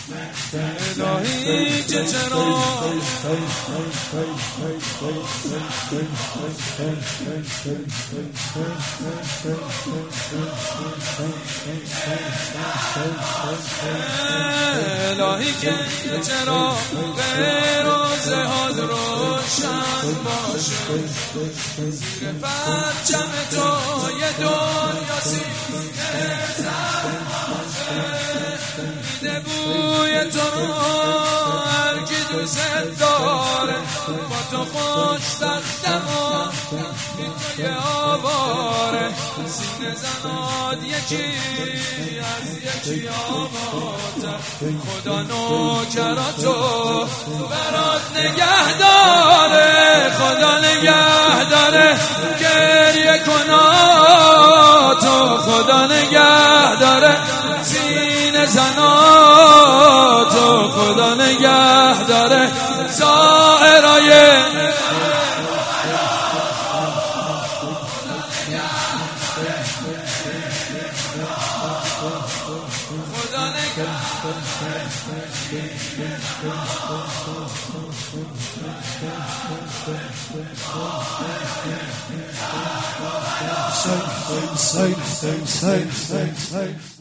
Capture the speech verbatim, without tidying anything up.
الهی که چرا الهی که چرا به روز حال روشن باشه زیر پرچم تو یه دنیا سینه زن میده بوی تو رو هر کی دوست داره با تو خوش دختم و این توی آواره سینه زناد یکی از یکی آباتر خدا نوکراتو برات نگه داره خدا نگه داره گریه کناتو خدا نگه داره سینه زناتو خدا نگه داره زائرای خدا نگه